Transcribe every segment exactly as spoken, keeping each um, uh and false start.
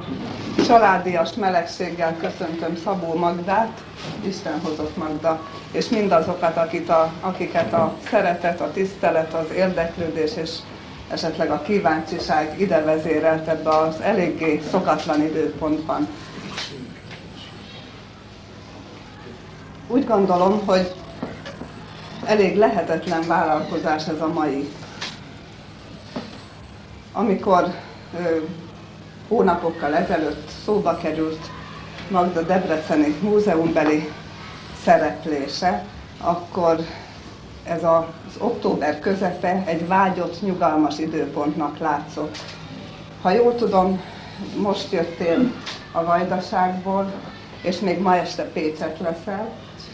Családias melegséggel köszöntöm Szabó Magdát, Isten hozott Magda, és mindazokat, akit a, akiket a szeretet, a tisztelet, az érdeklődés és esetleg a kíváncsiság ide vezérelt ebbe az eléggé szokatlan időpontban. Úgy gondolom, hogy elég lehetetlen vállalkozás ez a mai. Amikor ö, hónapokkal ezelőtt szóba került Magda debreceni múzeumbeli szereplése, akkor ez az október közepe egy vágyott, nyugalmas időpontnak látszott. Ha jól tudom, most jöttél a Vajdaságból, és még ma este Pécset leszel.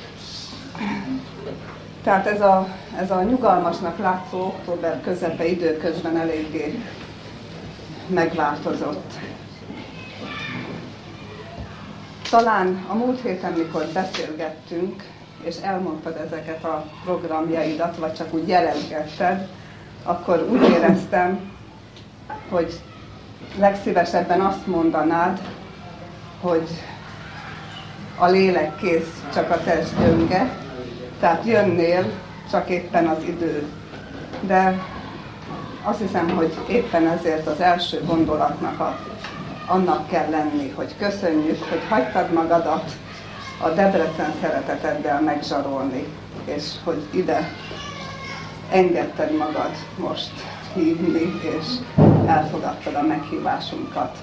Tehát ez a, ez a nyugalmasnak látszó október közepe időközben eléggé megváltozott. Talán a múlt héten, mikor beszélgettünk, és elmondtad ezeket a programjaidat, vagy csak úgy jelentgetted, akkor úgy éreztem, hogy legszívesebben azt mondanád, hogy a lélek kész, csak a test gyönge, tehát jönnél, csak éppen az idő. De azt hiszem, hogy éppen ezért az első gondolatnak a, annak kell lenni, hogy köszönjük, hogy hagytad magadat a Debrecen szereteteddel megzsarolni, és hogy ide engedted magad most hívni, és elfogadtad a meghívásunkat.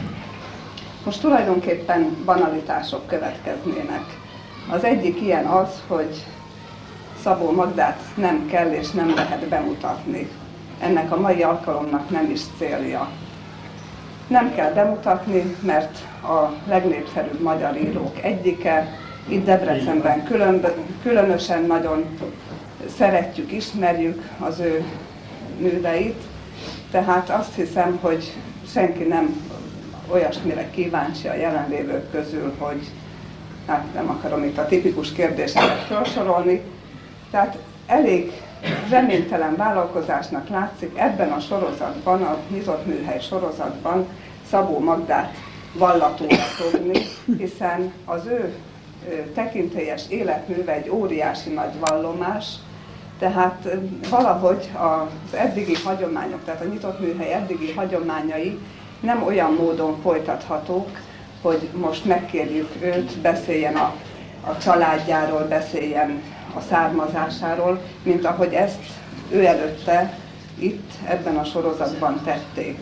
Most tulajdonképpen banalitások következnének. Az egyik ilyen az, hogy Szabó Magdát nem kell és nem lehet bemutatni. Ennek a mai alkalomnak nem is célja. Nem kell bemutatni, mert a legnépszerűbb magyar írók egyike, itt Debrecenben külön, különösen nagyon szeretjük, ismerjük az ő műveit, tehát azt hiszem, hogy senki nem olyasmire kíváncsi a jelenlévők közül, hogy hát nem akarom itt a tipikus kérdéseket felsorolni, tehát elég reménytelen vállalkozásnak látszik ebben a sorozatban, a Nyitott Műhely sorozatban Szabó Magdát vallatóra fogni, hiszen az ő tekintélyes életműve egy óriási nagy vallomás, tehát valahogy az eddigi hagyományok, tehát a Nyitott Műhely eddigi hagyományai nem olyan módon folytathatók, hogy most megkérjük őt, beszéljen a, a családjáról, beszéljen a származásáról, mint ahogy ezt ő előtte itt ebben a sorozatban tették.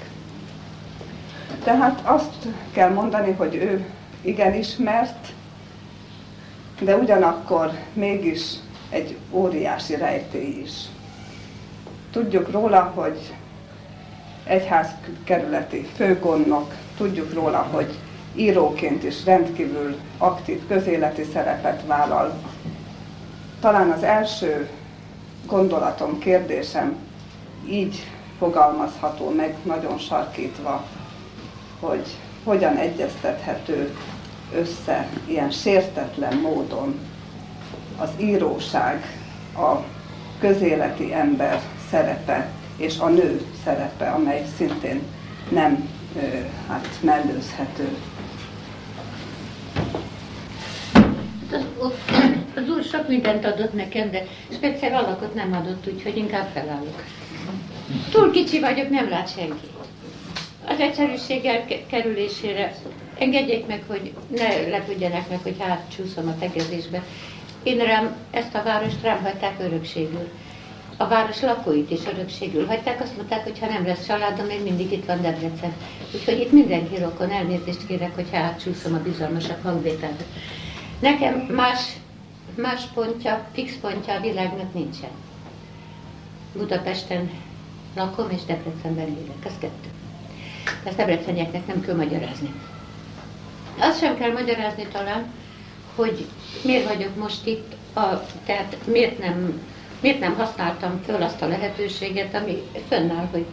Tehát azt kell mondani, hogy ő igen ismert, de ugyanakkor mégis egy óriási rejtély is. Tudjuk róla, hogy egyházkerületi főgondnok, tudjuk róla, hogy íróként is rendkívül aktív közéleti szerepet vállal. Talán az első gondolatom, kérdésem így fogalmazható meg, nagyon sarkítva, hogy hogyan egyeztethető össze ilyen sértetlen módon az íróság, a közéleti ember szerepe és a nő szerepe, amely szintén nem hát mellőzhető. Az úr sok mindent adott nekem, de speciál alakot nem adott, úgyhogy inkább felállok. Túl kicsi vagyok, nem lát senki. Az egyszerűséggel kerülésére engedjék meg, hogy ne lepődjenek meg, hogy hátcsúszom a tegezésbe. Én rám, ezt a várost rám hagyták örökségül. A város lakóit is örökségül hagyták, azt mondták, hogy ha nem lesz családom, még mindig itt van Debrecen. Úgyhogy itt mindenki rokon, elnézést kérek, hogy hátcsúszom a bizalmasabb hangvételbe. Nekem más, más pontja, fix pontja a világnak nincsen. Budapesten lakom és Debrecenben élek, ez kettő. Ezt debrecenieknek nem kell magyarázni. Azt sem kell magyarázni talán, hogy miért vagyok most itt, a, tehát miért nem, miért nem használtam föl azt a lehetőséget, ami fönnáll, hogy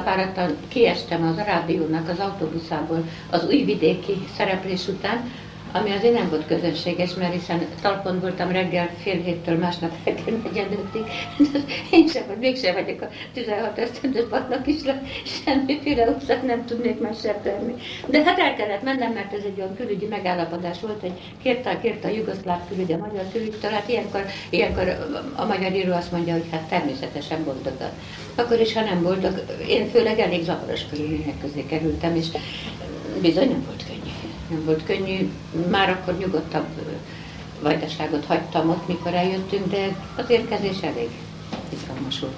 hullafáradtan kiestem az rádiónak az autóbuszából az újvidéki szereplés után, ami azért nem volt közönséges, mert hiszen talpon voltam reggel fél héttől másnap reggel negyedötig. Én sem, vagy mégsem vagyok a tizenhat esztendős barnak is, semmiféle úszat nem tudnék már sem tenni. De hát el kellett mennem, mert ez egy olyan külügyi megállapodás volt, hogy kérte, kérte a jugoszláv külügy, a magyar külügytől, hát ilyenkor, ilyenkor a magyar író azt mondja, hogy hát természetesen boldog. Akkor is, ha nem boldog, én főleg elég zavaros körülmények közé kerültem, és bizony nem volt könnyű. Nem volt könnyű, már akkor nyugodtabb vajdaságot hagytam ott, mikor eljöttünk, de az érkezés elég izgalmas volt.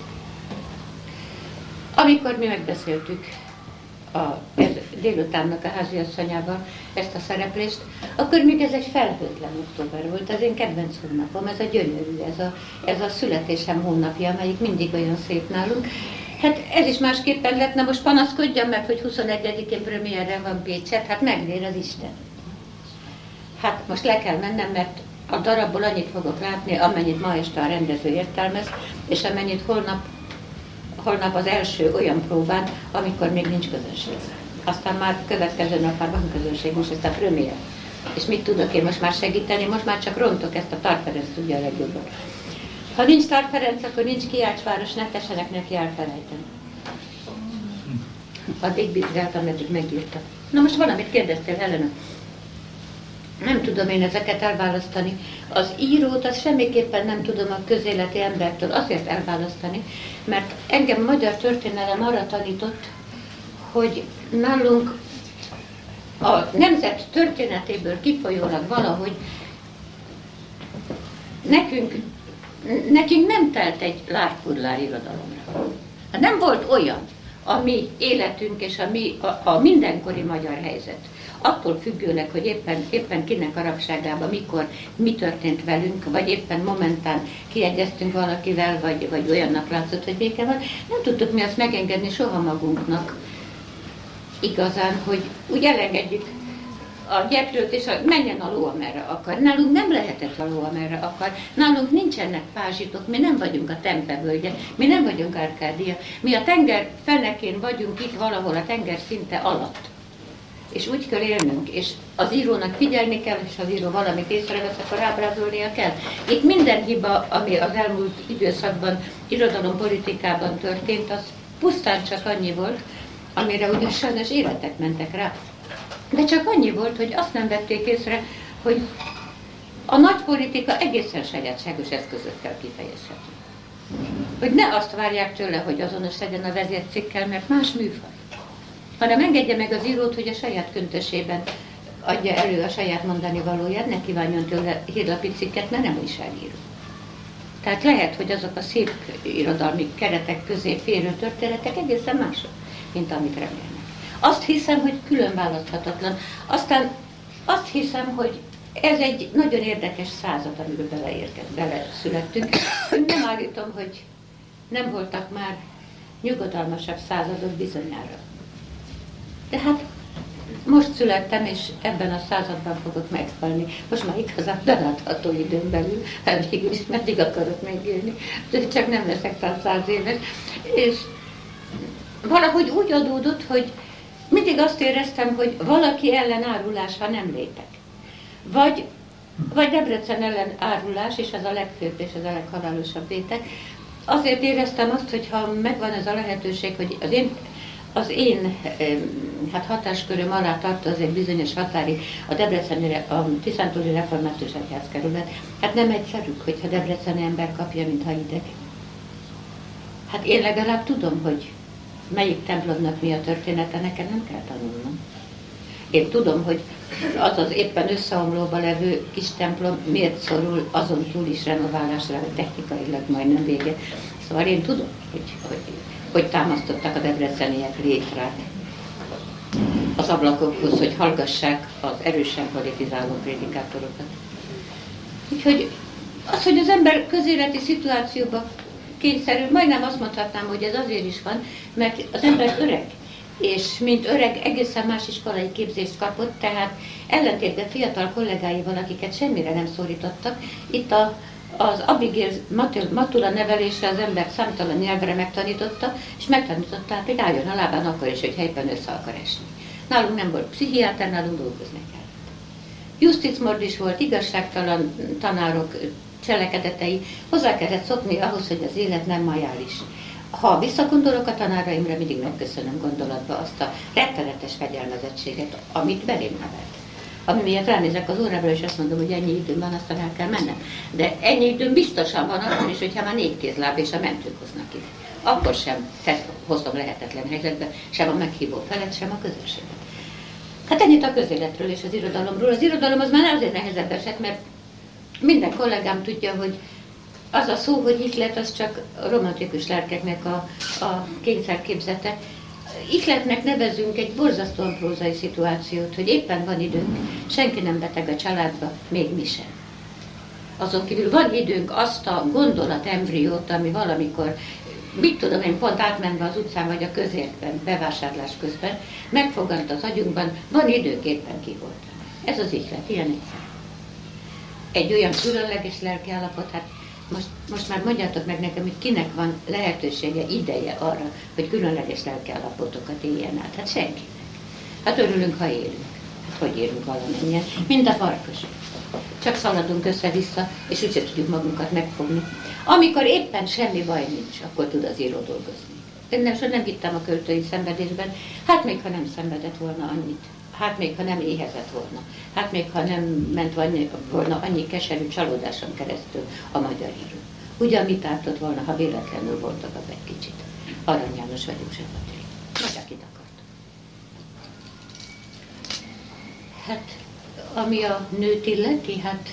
Amikor mi megbeszéltük a, ez, délutánnak a háziasszonyával ezt a szereplést, akkor még ez egy felhőtlen október volt, az én kedvenc hónapom, ez a gyönyörű, ez a, ez a születésem hónapja, amelyik mindig olyan szép nálunk. Hát ez is másképpen lett, na most panaszkodjam meg, hogy huszonegyedikén premierre van Pécset, hát megvér az Isten. Hát most le kell mennem, mert a darabból annyit fogok látni, amennyit ma este a rendező értelmez, és amennyit holnap, holnap az első olyan próbán, amikor még nincs közönség. Aztán már következő nap már van közönség, most ezt a premier. És mit tudok én most már segíteni? Most már csak rontok, ezt a Tar Ferenc tudja a legjobban. Ha nincs Tar Ferenc, akkor nincs Kiálcsváros, ne tessenek neki elfelejteni. Addig bizgáltam, ameddig megírta. Na most valamit kérdeztél, Helena. Nem tudom én ezeket elválasztani. Az írót az semmiképpen nem tudom a közéleti embertől azért elválasztani, mert engem magyar történelem arra tanított, hogy nálunk a nemzet történetéből kifolyólag valahogy nekünk, nekünk nem telt egy lárpurlár irodalomra. Nem volt olyan a mi életünk és a, mi, a, a mindenkori magyar helyzet. Attól függőleg, hogy éppen, éppen kinek arabságában, mikor, mi történt velünk, vagy éppen momentán kiegyeztünk valakivel, vagy, vagy olyannak látszott, hogy béke van, nem tudtuk mi azt megengedni soha magunknak igazán, hogy úgy elengedjük a gyeplőt, és a, menjen a ló, amerre akar. Nálunk nem lehetett a ló, amerre akar. Nálunk nincsenek pázsitok, mi nem vagyunk a Tempevölgye, mi nem vagyunk Árkádia. Mi a tenger fenekén vagyunk itt valahol a tenger szinte alatt. És úgy kell élnünk, és az írónak figyelni kell, és az író valamit észrevesz, akkor ábrázolnia kell. Itt minden hiba, ami az elmúlt időszakban, irodalompolitikában történt, az pusztán csak annyi volt, amire ugye sajnos életek mentek rá. De csak annyi volt, hogy azt nem vették észre, hogy a nagy politika egészen sajátságos eszközökkel kifejezhető. Hogy ne azt várják tőle, hogy azonos legyen a vezércikkel, mert más műfaj. Hanem engedje meg az írót, hogy a saját köntösében adja elő a saját mondani valóját, ne kívánjon tőle hírlapi cikket, mert nem újságíró. Tehát lehet, hogy azok a szép irodalmi keretek közé férő történetek egészen mások, mint amit remélnek. Azt hiszem, hogy külön választhatatlan. Aztán azt hiszem, hogy ez egy nagyon érdekes század, amiben beleérkez, beleszülettünk. Nem állítom, hogy nem voltak már nyugodalmasabb századok bizonyára. De hát most születtem, és ebben a században fogok meghalni. Most már igazán belátható időn belül, hát végül is meddig akarok megélni, de csak nem leszek talán száz éves. És valahogy úgy adódott, hogy mindig azt éreztem, hogy valaki ellen árulás, ha nem lépek. Vagy, vagy Debrecen ellen árulás, és ez a legfőbb és ez a leghalálosabb vétek. Azért éreztem azt, hogy ha megvan ez a lehetőség, hogy az én, az én hát hatásköröm alá tartozik bizonyos határig a Debreceni, a Tiszántúli Református Egyházkerület, hát nem egyszerű, hogyha debreceni ember kapja, mintha ideg. Hát én legalább tudom, hogy melyik templomnak mi a története, nekem nem kell tanulnom. Én tudom, hogy az az éppen összeomlóban levő kis templom miért szorul azon túl is renoválásra, hogy technikailag majdnem vége. Szóval én tudom, hogy, hogy, hogy támasztottak a debreceniek létrát az ablakokhoz, hogy hallgassák az erősen politizáló prédikátorokat. Úgyhogy az, hogy az ember közéleti szituációban kényszerül, majdnem azt mondhatnám, hogy ez azért is van, mert az ember öreg, és mint öreg egészen más iskolai képzést kapott, tehát ellentétben fiatal kollégáival, akiket semmire nem szólítottak, itt a, az Abigail Matula nevelése az ember számtalan nyelvre megtanította, és megtanította, hogy álljon a lábán akkor is, hogy helyben össze akar esni. Nálunk nem volt pszichiáter, nálunk dolgozni kellett. Justice mordis volt, igazságtalan tanárok cselekedetei, hozzá kellett szokni ahhoz, hogy az élet nem majális. Ha visszagondolok a tanáraimra, mindig megköszönöm gondolatba azt a rettenetes fegyelmezettséget, amit belém nevelt. Ami miatt ránézek az órára, és azt mondom, hogy ennyi időm van, aztán el kell mennem. De ennyi időm biztosan van akkor is, hogyha már négy kézláb és a mentők hoznak ide. Akkor sem te hozom lehetetlen helyzetbe, sem a meghívó felet, sem a közönséget. Hát ennyit a közéletről és az irodalomról. Az irodalom az már azért nehezebb eset, mert minden kollégám tudja, hogy az a szó, hogy ihlet, az csak a romantikus lelkeknek a, a kényszerképzete. Ihletnek nevezünk egy borzasztóan prózai szituációt, hogy éppen van időnk, senki nem beteg a családba, még mi sem. Azon kívül van időnk azt a gondolat embriót, ami valamikor, mit tudom én, pont átmenve az utcán vagy a közértben, bevásárlás közben, megfogant az agyunkban, van időnk éppen ki volt. Ez az ihlet, ilyen egyszer. Egy olyan különleges lelkiállapot, hát most, most már mondjátok meg nekem, hogy kinek van lehetősége, ideje arra, hogy különleges lelkiállapotokat éljen át. Hát senkinek. Hát örülünk, ha élünk. Hát hogy élünk valamennyien? Mind a farkas. Csak szaladunk össze-vissza, és úgyse tudjuk magunkat megfogni. Amikor éppen semmi baj nincs, akkor tud az író dolgozni. Én nem, nem hittem a költői szenvedésben, hát még ha nem szenvedett volna annyit. Hát még ha nem éhezett volna, hát még ha nem ment volna annyi keserű csalódáson keresztül a magyar író. Ugyan mit ártott volna, ha véletlenül boldagabb egy kicsit. Arany János vagy József Attila. Vagy akit akart. Hát, ami a nőt illeti, hát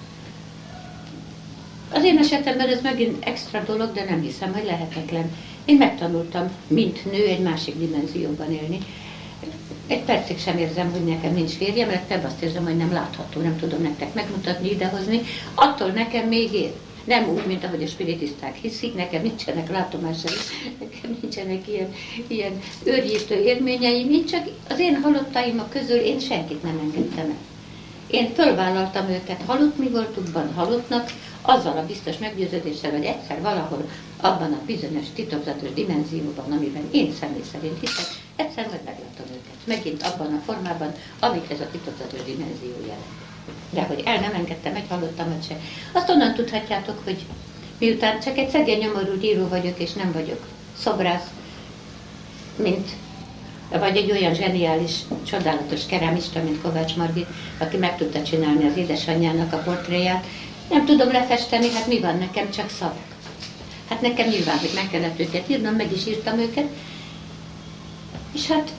az én esetemben ez megint extra dolog, de nem hiszem, hogy lehetetlen. Én megtanultam, mint nő, egy másik dimenzióban élni. Egy percig sem érzem, hogy nekem nincs férjem, mert azt érzem, hogy nem látható, nem tudom nektek megmutatni, idehozni. Attól nekem még ér. Nem úgy, mint ahogy a spiritiszták hiszik, nekem nincsenek látomásai, nekem nincsenek ilyen, ilyen őrjítő élményeim, én csak az én halottaimok közül én senkit nem engedtem el. Én fölvállaltam őket halott mi voltukban, halottnak, azzal a biztos meggyőződéssel, hogy egyszer valahol abban a bizonyos titokzatos dimenzióban, amiben én személy szerint hiszek, egyszer majd meglátom őket. Megint abban a formában, amit ez a titokzatos dimenzió jelent. De hogy el nem engedtem egy halottamat se. Azt onnan tudhatjátok, hogy miután csak egy szegény nyomorult író vagyok, és nem vagyok szobrász, mint vagy egy olyan zseniális, csodálatos kerámista, mint Kovács Margit, aki meg tudta csinálni az édesanyjának a portréját. Nem tudom lefesteni, hát mi van nekem, csak szavak. Hát nekem nyilván, hogy meg kellett őket írnom, meg is írtam őket. És hát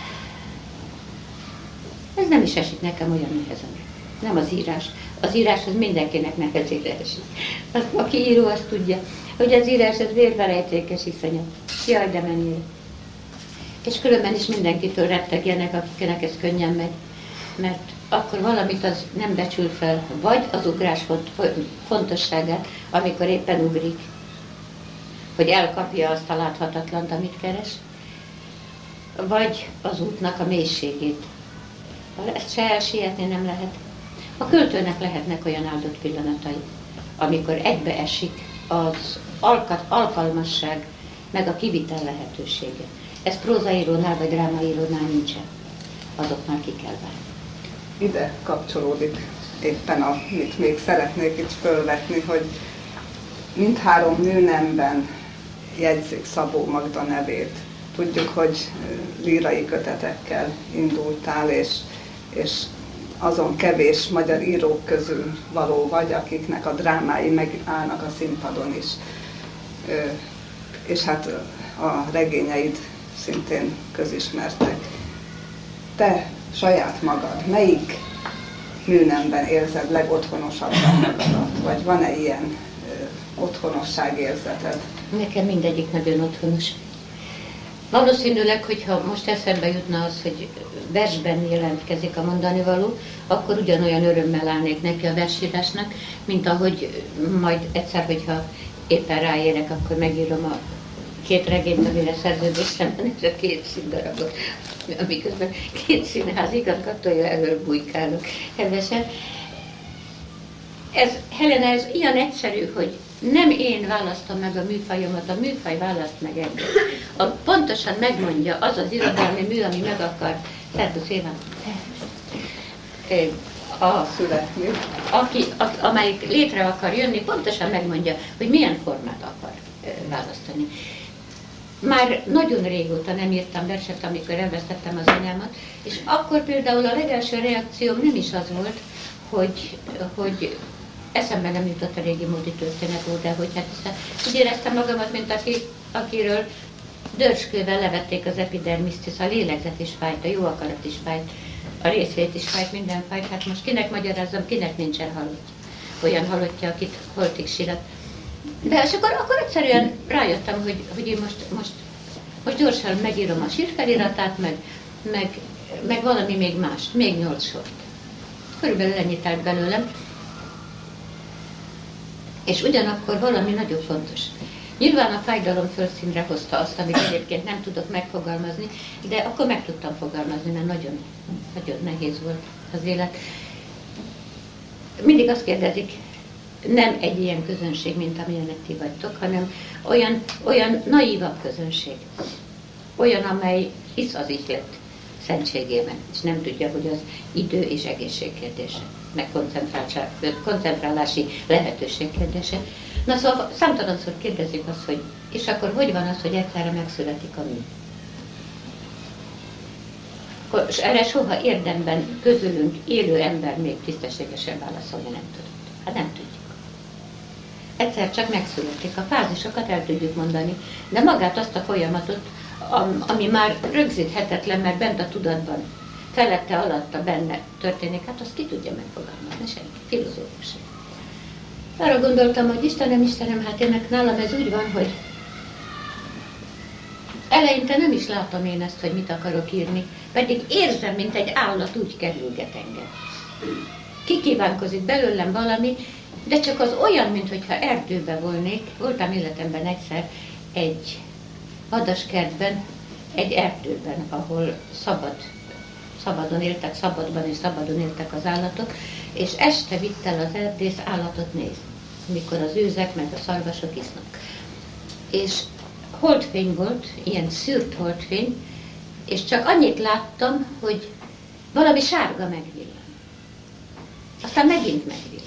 ez nem is esik nekem olyan nehezen. Nem az írás. Az írás az mindenkinek nehezére esik. Az, aki író, azt tudja, hogy az írás az vérverejtékes iszonyat. Jaj, de mennyire. És különben is mindenkitől rettegjenek, akiknek ez könnyen megy. Mert akkor valamit az nem becsül fel, vagy az ugrás fontosságát, amikor éppen ugrik, hogy elkapja azt a láthatatlant, amit keres, vagy az útnak a mélységét. Ezt se elsietni nem lehet. A költőnek lehetnek olyan áldott pillanatai, amikor egybeesik az alkat, alkalmasság, meg a kivitel lehetősége. Ez prózaírónál vagy drámaírónál nincsen. Azoknál ki kell várni. Ide kapcsolódik éppen, amit még szeretnék itt fölvetni, hogy mindhárom nőnemben jegyzik Szabó Magda nevét. Tudjuk, hogy lírai kötetekkel indultál, és, és azon kevés magyar írók közül való vagy, akiknek a drámái megállnak a színpadon is. És hát a regényeid szintén közismertek. Te saját magad, melyik nőnemben érzed legotthonosabban magadat? Vagy van-e ilyen ö, otthonosságérzeted? Nekem mindegyik nagyon otthonos. Valószínűleg, hogyha most eszembe jutna az, hogy versben jelentkezik a mondani való, akkor ugyanolyan örömmel állnék neki a versírásnak, mint ahogy majd egyszer, hogyha éppen ráérek, akkor megírom a két regényt, amire szerződésem van, és a két színdarabot, amiközben két színház igazgatója elől bujkálok hevesen. Ez, Helena, ez ilyen egyszerű, hogy nem én választom meg a műfajomat, a műfaj választ meg engem. A, pontosan megmondja az az irodalmi mű, ami meg akar. Szervusz, Éva! a, születni. aki, a, amelyik létre akar jönni, pontosan megmondja, hogy milyen formát akar e, választani. Már nagyon régóta nem írtam verset, amikor elvesztettem az anyámat, és akkor például a legelső reakcióm nem is az volt, hogy, hogy eszembe nem jutott a régi módi történet volt, de hogy hát úgy éreztem magamat, mint aki, akiről dörskővel levették az epidermiszt, hisz a lélegzet is fájt, a jó akarat is fájt, a részvét is fájt, minden fájt. Hát most kinek magyarázzam, kinek nincsen halott, olyan halottja, akit holtig sírat. De és akkor, akkor egyszerűen rájöttem, hogy, hogy én most, most, most gyorsan megírom a sírfeliratát, meg, meg, meg valami még mást, még nyolc sort. Körülbelül ennyit állt belőlem. És ugyanakkor valami nagyon fontos. Nyilván a fájdalom fölszínre hozta azt, amit egyébként nem tudok megfogalmazni, de akkor meg tudtam fogalmazni, mert nagyon, nagyon nehéz volt az élet. Mindig azt kérdezik, nem egy ilyen közönség, mint amilyenek ti vagytok, hanem olyan, olyan naívabb közönség. Olyan, amely hisz az ihlet szentségében, és nem tudja, hogy az idő és egészség kérdése, meg koncentrálási lehetőség kérdése. Na szóval számtalanszor kérdezik azt, hogy és akkor hogy van az, hogy egyszerre megszületik a mi? És erre soha érdemben közülünk élő ember még tisztességesen válaszolni nem tudott. Hát nem tudjuk. Egyszer csak megszületik. A fázisokat el tudjuk mondani, de magát azt a folyamatot, ami már rögzíthetetlen, mert bent a tudatban, felette, alatta, benne történik, hát azt ki tudja megfogalmazni, senki, filozófus. Arra gondoltam, hogy Istenem, Istenem, hát ennek nálam ez úgy van, hogy eleinte nem is látom én ezt, hogy mit akarok írni, pedig érzem, mint egy állat úgy kerülget engem. Kikívánkozik belőlem valami, de csak az olyan, mintha erdőben volnék. Voltam életemben egyszer egy vadaskertben, egy erdőben, ahol szabad, szabadon éltek, szabadban és szabadon éltek az állatok, és este vitt el az erdész állatot nézni, mikor az őzek meg a szarvasok isznak. És holdfény volt, ilyen szűrt holdfény, és csak annyit láttam, hogy valami sárga megvillan. Aztán megint megvillan.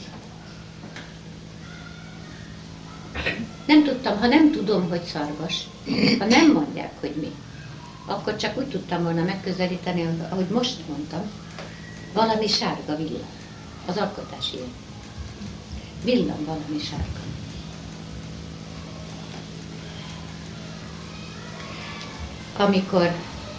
Nem tudtam, ha nem tudom, hogy szarvas, ha nem mondják, hogy mi, akkor csak úgy tudtam volna megközelíteni, ahogy most mondtam, valami sárga villan. Az alkotás ilyen. Villan valami sárga. Amikor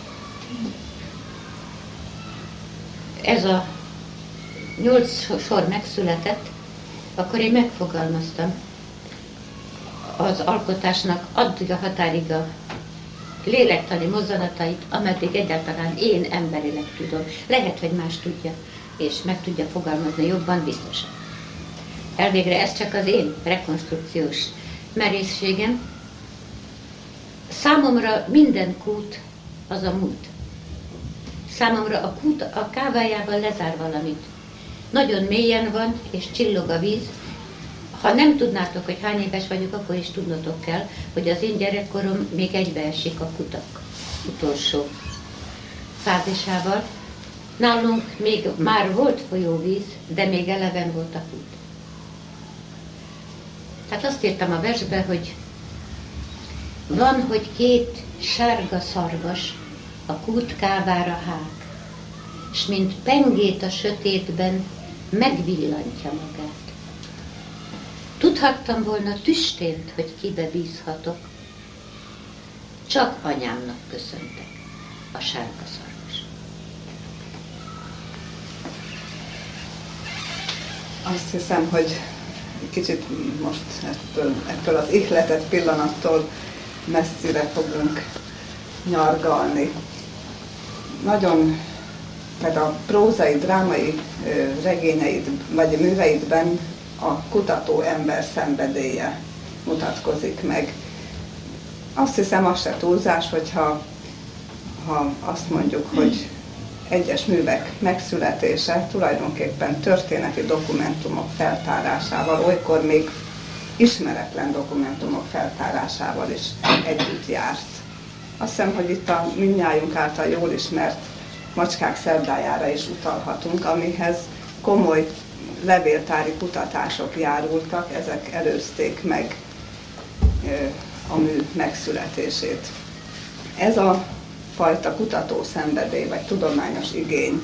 ez a nyolc sor megszületett, akkor én megfogalmaztam az alkotásnak addig a határig a lélektani mozzanatait, ameddig egyáltalán én emberileg tudom. Lehet, hogy más tudja, és meg tudja fogalmazni jobban, biztosan. Elvégre ez csak az én rekonstrukciós merészségem. Számomra minden kút az a múlt. Számomra a kút a kávájával lezár valamit. Nagyon mélyen van, és csillog a víz. Ha nem tudnátok, hogy hány éves vagyok, akkor is tudnotok kell, hogy az én gyerekkorom még egybeesik a kutak utolsó fázisával. Nálunk még már volt folyóvíz, de még eleven volt a kút. Tehát azt írtam a versbe, hogy van, hogy két sárga szarvas a kút kávára hág, s mint pengét a sötétben megvillantja magát. Tudhattam volna tüstént, hogy kibe bízhatok. Csak anyámnak köszöntek, a sárga szarvas. Azt hiszem, hogy kicsit most ettől, ettől az ihletett pillanattól messzire fogunk nyargalni. Nagyon, tehát a prózai, drámai regényeid vagy műveidben a kutató ember szenvedélye mutatkozik meg. Azt hiszem, az se túlzás, hogyha ha azt mondjuk, hogy egyes művek megszületése tulajdonképpen történeti dokumentumok feltárásával, olykor még ismeretlen dokumentumok feltárásával is együtt járt. Azt hiszem, hogy itt a mindnyájunk által jól ismert Macskák szerdájára is utalhatunk, amihez komoly levéltári kutatások járultak, ezek előzték meg a mű megszületését. Ez a fajta kutatószenvedély, vagy tudományos igény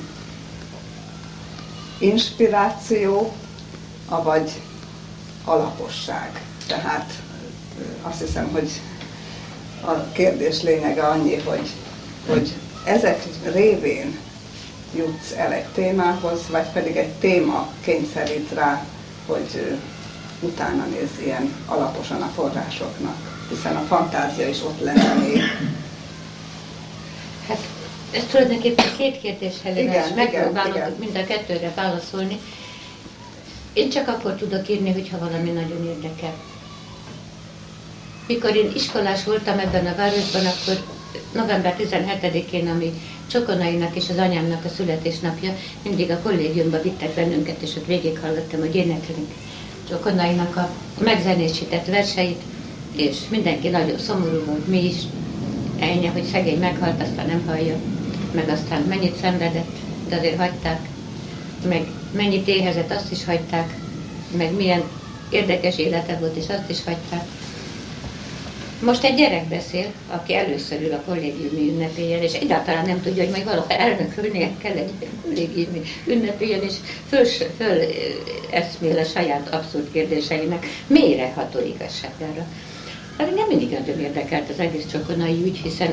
inspiráció, avagy alaposság. Tehát azt hiszem, hogy a kérdés lényege annyi, hogy, hogy ezek révén jutsz el egy témához, vagy pedig egy téma kényszerít rá, hogy utána nézz ilyen alaposan a forrásoknak, hiszen a fantázia is ott lenne még. Hát ez tulajdonképpen két kérdés, Helena, és megpróbálok mind a kettőre válaszolni. Én csak akkor tudok írni, hogyha valami nagyon érdekel. Mikor én iskolás voltam ebben a városban, akkor november tizenhetedikén, ami Csokonainak és az anyámnak a születésnapja, mindig a kollégiumba vittek bennünket, és ott végighallgattam, hogy énekelünk Csokonainak a megzenésített verseit, és mindenki nagyon szomorú volt, mi is. Ennyi, hogy szegény meghalt, aztán nem hallja, meg aztán mennyit szenvedett, de azért hagyták, meg mennyit éhezett, azt is hagyták, meg milyen érdekes élete volt, és azt is hagyták. Most egy gyerek beszél, aki először ül a kollégiumi ünnepélyen, és egyáltalán nem tudja, hogy majd valaha elnökölnie kell egy kollégiumi ünnepélyen, és föl, föl eszmél a saját abszurd kérdéseinek mélyreható igazságára. Hát nem mindig nagyon érdekelt az egész Csokonai ügy, hiszen,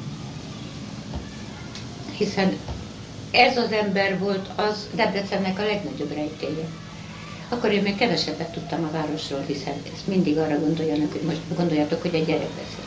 hiszen ez az ember volt az Debrecennek a legnagyobb rejtélye. Akkor én még kevesebbet tudtam a városról, hiszen ezt mindig arra gondoljanak, hogy most gondoljátok, hogy egy gyerek beszél.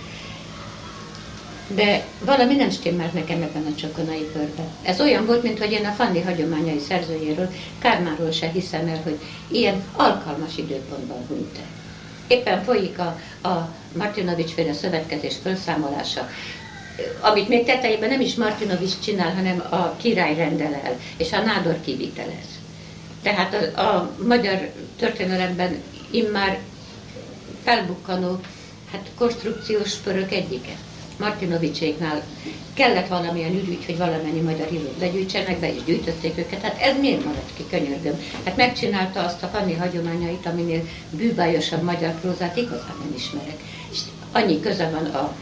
De valami nem stimmelt nekem ebben a Csokonai körben. Ez olyan volt, mintha én a Fanni hagyományai szerzőjéről, Kármánról se hiszem el, hogy ilyen alkalmas időpontban hunyt el. Éppen folyik a, a Martinovics-féle szövetkezés felszámolása, amit még tetejében nem is Martinovics csinál, hanem a király rendel el, és a nádor kivitelez. Tehát a, a magyar történelemben immár felbukkanó hát, konstrukciós pörök egyike. Martinovicséknál kellett valamilyen ürügy, hogy valamennyi magyar írót begyűjtsenek, be is gyűjtötték őket. Hát ez miért maradt ki, könyörgöm? Hát megcsinálta azt a Fanni hagyományait, aminél bűbájosabb magyar prózát igazán nem ismerek. És annyi köze van a,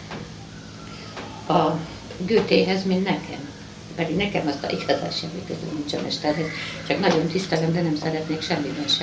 a Goethehez, mint nekem. Pedig nekem azt a igazán semmi közöm nincs a mesterhez. Csak nagyon tisztelem, de nem szeretnék semmiben sem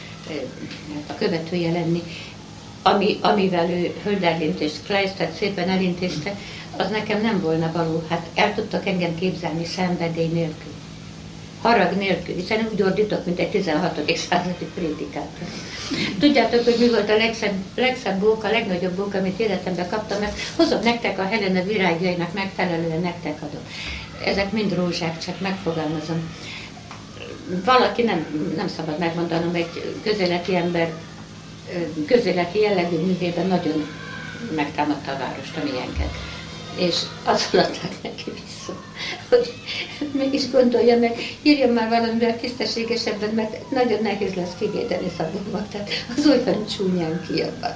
a követője lenni. Ami, amivel ő Hölderlint és Kleistet szépen elintézte, az nekem nem volna való. Hát el tudtak engem képzelni szenvedély nélkül, harag nélkül, hiszen úgy ordítok, mint egy tizenhatodik századi prédikátor. Tudjátok, hogy mi volt a legszebb, legszebb bóka, a legnagyobb bóka, amit életemben kaptam, ezt hozom nektek a Helena virágjainak megfelelően, nektek adom. Ezek mind rózsák, csak megfogalmazom. Valaki, nem, nem szabad megmondanom, egy közéleti ember közéleti jellegű művében nagyon megtámadta a várost, a miénket. És azt adták neki vissza, hogy mégis gondolja meg, írjon már valamivel tisztességesebben, mert nagyon nehéz lesz kivédeni Szabolcsban, tehát az olyan csúnyán kiabál.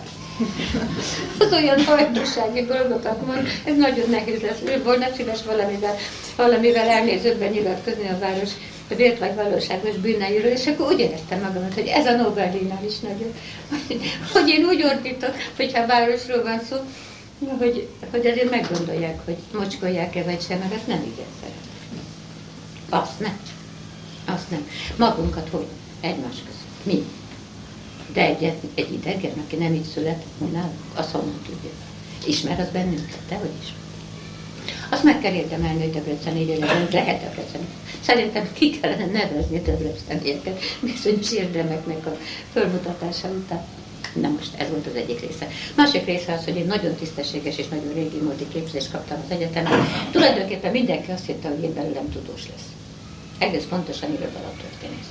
Az olyan hajtósági dolgokat mond, ez nagyon nehéz lesz. Ő volna szíves valamivel, valamivel elnézőbben nyilatkozni a város vért vagy valóságos bűneiről, és akkor úgy éreztem magamat, hogy ez a Nobel-díjnál is nagyon, hogy én úgy ordítok, hogyha a városról van szó, hogy, hogy azért meggondolják, hogy mocskolják-e vagy sem, mert ezt nem igen szeretem. Azt nem. Azt nem. Magunkat hogy? Egymás között. Mi? De egy, egy idegen, aki nem így született, mi nálunk, azt honnan tudja. Ismer az bennünket, de hogy is. Azt meg kell érdemelni, hogy Debreceniről lehet Debreceni. Szerintem ki kellene nevezni Debrecenieket bizonyos érdemeknek a fölmutatása után. Na most ez volt az egyik része. Másik része az, hogy én nagyon tisztességes és nagyon régi módi képzést kaptam az egyetemen. Tulajdonképpen mindenki azt hitte, hogy én belőlem tudós lesz. Egész pontosan irodalomtörténész.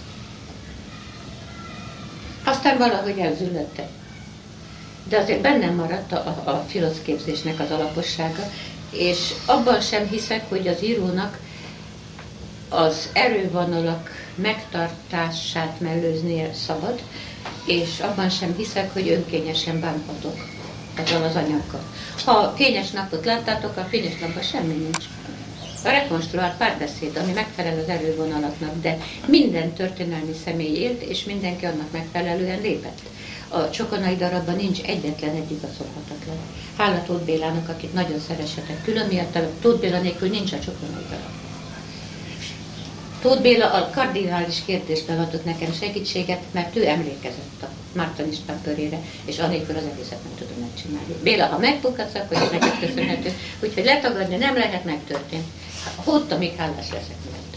Aztán valahogy elzüllöttem. De azért bennem maradt a, a, a filoszképzésnek az alapossága, és abban sem hiszek, hogy az írónak az erővonalak megtartását mellőznie szabad, és abban sem hiszek, hogy önkényesen bánhatok ezzel az anyaggal. Ha fényes napot láttátok, a fényes napban semmi nincs. A rekonstruált párbeszéd, ami megfelel az erővonalaknak, de minden történelmi személy élt, és mindenki annak megfelelően lépett. A csokonai darabban nincs egyetlen egy igazolhatatlan. Hála Tóth Bélának, akit nagyon szeressetek külön miatt, Tóth Béla nélkül nincs a csokonai darab. Tóth Béla a kardinális kérdésben adott nekem segítséget, mert ő emlékezett a Márton István körére, és anélkül az egészet nem tudom megcsinálni. Béla, ha megbukadsz, akkor is neked köszönhető, úgyhogy letagadni nem lehet, megtörtént. Hódta, még hálás leszek miatt.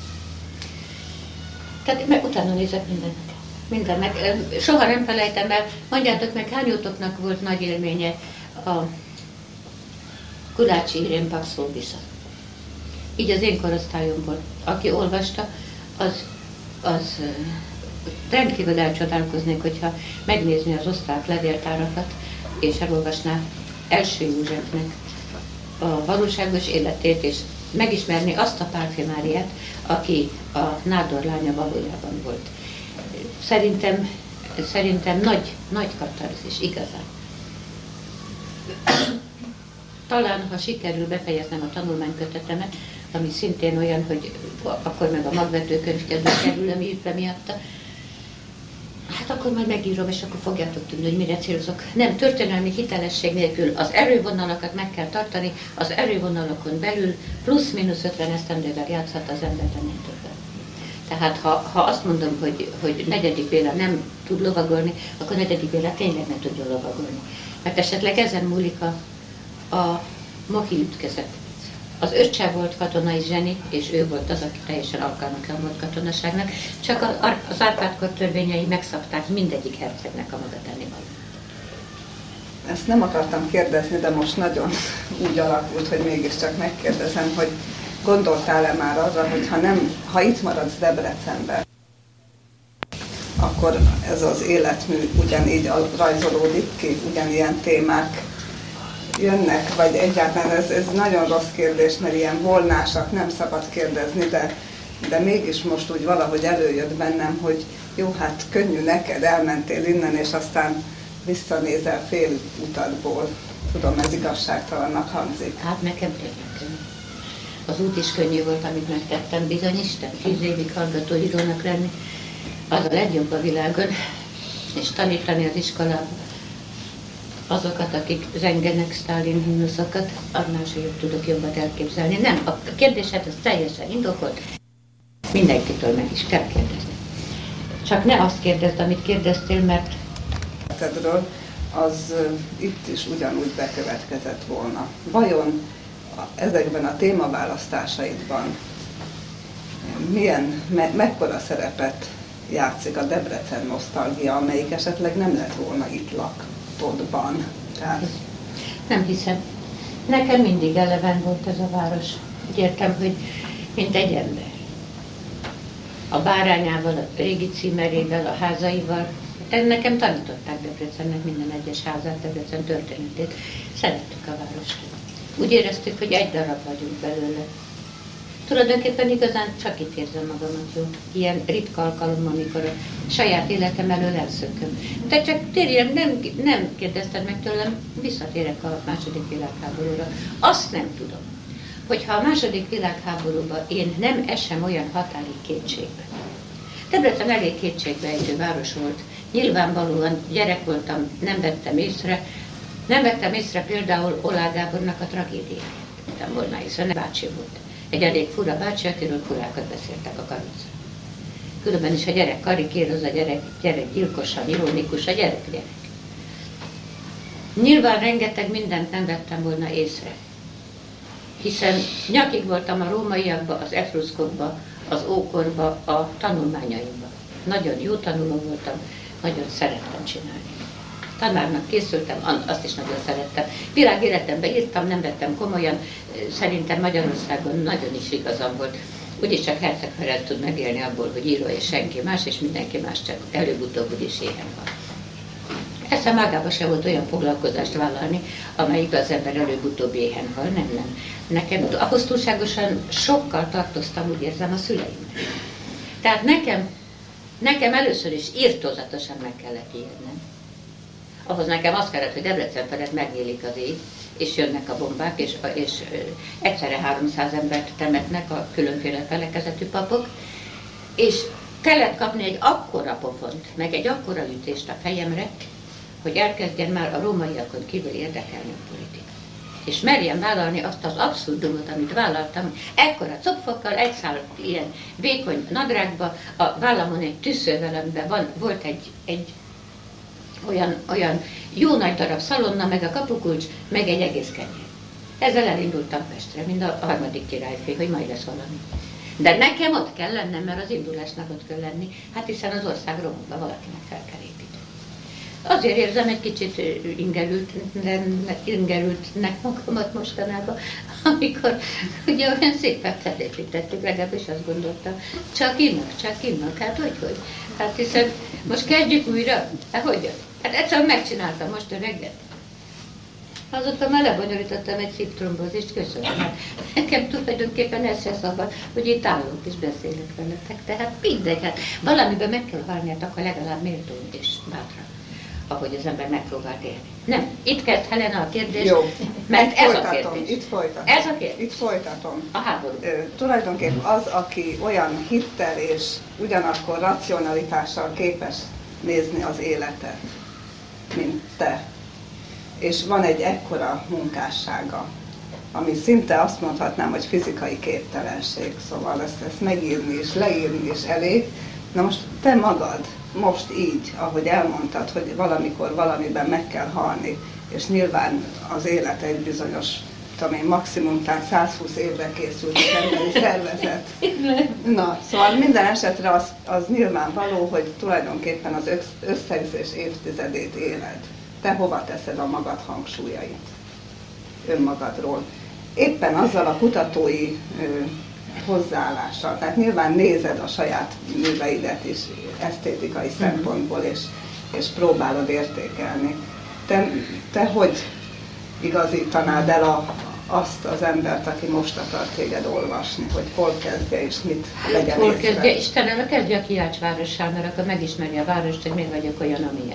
Tehát meg utána nézek mindennek. Mindennek. Soha nem felejtem el, mondjátok meg, hányótoknak volt nagy élménye a Kulácsi Irén Pax Vobisa. Így az én korosztályomból. Aki olvasta, az, az rendkívül elcsodálkoznék, hogyha megnézni az osztrák levéltárakat, és elolvasná Első Józsefnek a valóságos életét, és megismerni azt a Pálffy Máriát, aki a nádor lánya valójában volt. Szerintem, szerintem nagy, nagy katarzis, igazán. Talán, ha sikerül befejeznem a tanulmánykötetemet, ami szintén olyan, hogy akkor meg a magvetőkönyv kedve kerül, ami jut be miatta, hát akkor majd megírom, és akkor fogjátok tudni, hogy mire célzok. Nem, történelmi hitelesség nélkül az erővonalakat meg kell tartani, az erővonalakon belül plusz-minusz ötven esztendővel játszhat az ember, de nem többet. Tehát ha, ha azt mondom, hogy, hogy Negyedik Béla nem tud lovagolni, akkor Negyedik Béla tényleg nem tudja lovagolni. Mert esetleg ezen múlik a, a Mohi ütkezet. Az öccse volt katonai zseni, és ő volt az, aki teljesen alkalmatlan volt katonaságnak, csak az Árpád-kor törvényei megszabták mindegyik hercegnek a maga tennivalót. Ezt nem akartam kérdezni, de most nagyon úgy alakult, hogy mégiscsak megkérdezem, hogy gondoltál-e már arra, hogy ha, nem, ha itt maradsz Debrecenben, akkor ez az életmű ugyanígy rajzolódik ki, ugyanilyen témák jönnek, vagy egyáltalán ez, ez nagyon rossz kérdés, mert ilyen volnásak, nem szabad kérdezni, de, de mégis most úgy valahogy előjött bennem, hogy jó, hát könnyű neked, elmentél innen, és aztán visszanézel fél utatból. Tudom, ez igazságtalannak hangzik. Hát nekem tényleg könnyű. Az út is könnyű volt, amit megtettem, bizony Isten, tíz évig hallgatóírónak lenni, az a legjobb a világon, és tanítani az iskolában azokat, akik zengenek Sztálin himnuszokat, annál sem jobb tudok jobbat elképzelni. Nem, a kérdésed az teljesen indokolt. Mindenkitől meg is kell kérdezni. Csak ne azt kérdezd, amit kérdeztél, mert... az itt is ugyanúgy bekövetkezett volna. Vajon ezekben a témaválasztásaidban milyen, me, mekkora szerepet játszik a Debrecen nosztalgia, amelyik esetleg nem lett volna itt laktódban? Tehát... Nem hiszem. Nekem mindig eleven volt ez a város. Úgy értem, hogy mint egy ember. A bárányával, a régi címerével, a házaival. Nekem tanították Debrecennek minden egyes házát, Debrecen történetét. Szerettük a várost. Úgy éreztük, hogy egy darab vagyunk belőle. Tulajdonképpen igazán csak itt érzem magamat jól. Ilyen ritka alkalom, amikor a saját életem elől elszököm. De csak tényleg nem, nem kérdezted meg tőlem, visszatérek a második világháborúra. Azt nem tudom, hogyha a második világháborúban én nem esem olyan határig kétségbe. Debrecen elég kétségbeejtő város volt. Nyilvánvalóan gyerek voltam, nem vettem észre. Nem vettem észre például Oláh Gábornak a tragédiáját. Nem volna észre, ne bácsi volt. Egy elég fura bácsi, akiről furákat beszéltek a karucán. Különben is a gyerek karikíroz, a gyerek, gyerek gyilkosan, ironikus, a gyerek gyerek. Nyilván rengeteg mindent nem vettem volna észre. Hiszen nyakig voltam a rómaiakba, az etruszkokba, az ókorba, a tanulmányaimba. Nagyon jó tanuló voltam, nagyon szerettem csinálni. Tanárnak készültem, azt is nagyon szerettem. Világéletemben írtam, nem vettem komolyan, szerintem Magyarországon nagyon is igazam volt. Úgyis csak Herceg Ferenc tud megélni abból, hogy író és senki más, és mindenki más csak előbb-utóbb úgyis éhen van. Ezzel magában sem volt olyan foglalkozást vállalni, amelyik az ember előbb-utóbb éhen hal, nem, nem. Nekem ahhoz túlságosan sokkal tartoztam, úgy érzem, a szüleimnek. Tehát nekem, nekem először is írtózatosan meg kellett írnem. Ahhoz nekem az kellett, hogy Debrecen felett megnyílik az ég, és jönnek a bombák, és, és egyszerre háromszáz embert temetnek a különféle felekezetű papok, és kellett kapni egy akkora pofont, meg egy akkora ütést a fejemre, hogy elkezdjen már a rómaiakon kívül érdekelni a politika. És merjem vállalni azt az abszurdumot, amit vállaltam, ekkora copfokkal, egy szál ilyen vékony nadrágba, a vállamon egy tüsszővel, amiben van, volt egy, egy olyan, olyan jó nagy darab szalonna, meg a kapukulcs, meg egy egész kenyér. Ezzel elindultam Pestre, mind a harmadik királyfé, hogy majd lesz valami. De nekem ott kell lennem, mert az indulásnak ott kell lenni, hát hiszen az ország romokba valakinek fel kell építeni. Azért érzem egy kicsit ingerültnek, ingerültnek magamat mostanában, amikor ugye olyan szépen felépítettük, legalábbis azt gondoltam, csak innak, csak innak, hát hogy, hogy? Hát hiszen most kezdjük újra, hát hogyan? Hát egyszerűen megcsináltam most a reggelt. Azóta már lebonyolítottam egy szívtrombózist, köszönöm. Hát nekem tulajdonképpen ez se szabad, hogy itt állok és beszélek veletek. Tehát mindegy, hát valamiben meg kell halni, hát akkor legalább méltón és bátran, ahogy az ember megpróbált élni. Nem, itt kezd Helena a kérdés, jó, mert itt ez folytatom, a kérdés. Itt folytatom. Ez a kérdés. Itt folytatom. A háború. Ö, tulajdonképpen az, aki olyan hittel és ugyanakkor racionalitással képes nézni az életet, mint te, és van egy ekkora munkássága, ami szinte azt mondhatnám, hogy fizikai képtelenség, szóval ezt, ezt megírni és leírni is elég. Na most te magad, most így, ahogy elmondtad, hogy valamikor valamiben meg kell halni, és nyilván az élet egy bizonyos, tudom én, maximum tehát százhúsz évre készült az emberi szervezet. Na, szóval minden esetre az, az nyilvánvaló, hogy tulajdonképpen az összegzés évtizedét éled. Te hova teszed a magad hangsúlyait önmagadról? Éppen azzal a kutatói ö, hozzáállással, tehát nyilván nézed a saját műveidet is esztétikai mm-hmm. szempontból, és, és próbálod értékelni. Te, te hogy igazítanád el a, azt az embert, aki most akar téged olvasni, hogy hol kezdje és mit legyen Hol észre? kezdje? Istenem, kezdje a Kiács várossal, mert akkor megismeri a várost, hogy miért vagyok olyan, amilyen.